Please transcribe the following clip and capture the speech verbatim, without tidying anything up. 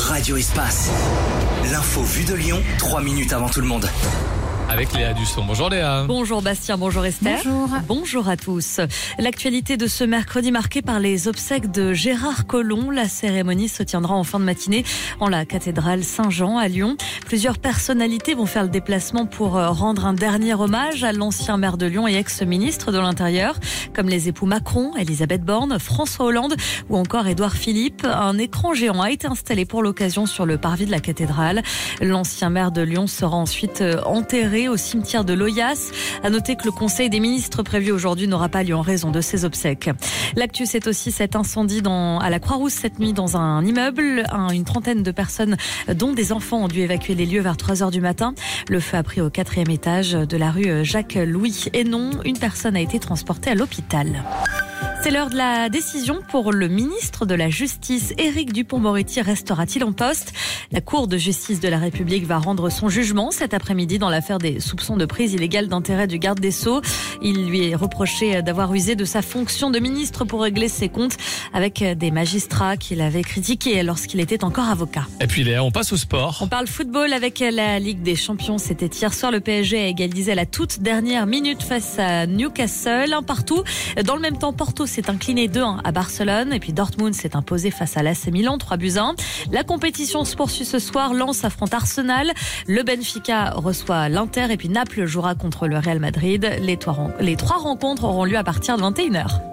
Radio Espace. L'info vue de Lyon, trois minutes avant tout le monde. Avec Léa Dusson. Bonjour Léa. Bonjour Bastien, bonjour Esther. Bonjour. Bonjour à tous. L'actualité de ce mercredi marquée par les obsèques de Gérard Collomb. La cérémonie se tiendra en fin de matinée en la cathédrale Saint-Jean à Lyon. Plusieurs personnalités vont faire le déplacement pour rendre un dernier hommage à l'ancien maire de Lyon et ex-ministre de l'Intérieur, comme les époux Macron, Elisabeth Borne, François Hollande ou encore Édouard Philippe. Un écran géant a été installé pour l'occasion sur le parvis de la cathédrale. L'ancien maire de Lyon sera ensuite enterré au cimetière de Loyasse. À noter que le conseil des ministres prévu aujourd'hui n'aura pas lieu en raison de ses obsèques. L'actu, c'est aussi cet incendie dans, à la Croix-Rousse cette nuit dans un immeuble. Un, une trentaine de personnes, dont des enfants, ont dû évacuer les lieux vers trois heures du matin. Le feu a pris au quatrième étage de la rue Jacques-Louis Hénon. Une personne a été transportée à l'hôpital. C'est l'heure de la décision pour le ministre de la Justice. Éric Dupond-Moretti restera-t-il en poste ? La Cour de justice de la République va rendre son jugement cet après-midi dans l'affaire des soupçons de prise illégale d'intérêt du garde des Sceaux. Il lui est reproché d'avoir usé de sa fonction de ministre pour régler ses comptes avec des magistrats qu'il avait critiqués lorsqu'il était encore avocat. Et puis Léa, on passe au sport. On parle football avec la Ligue des Champions. C'était hier soir, le P S G a égalisé à la toute dernière minute face à Newcastle. Un partout. Dans le même temps, Porto s'est incliné deux un à Barcelone. Et puis Dortmund s'est imposé face à l'A C Milan, trois buts à un. La compétition se poursuit ce soir. Lens affronte Arsenal. Le Benfica reçoit l'Inter. Et puis Naples jouera contre le Real Madrid. Les trois, les trois rencontres auront lieu à partir de vingt et une heures.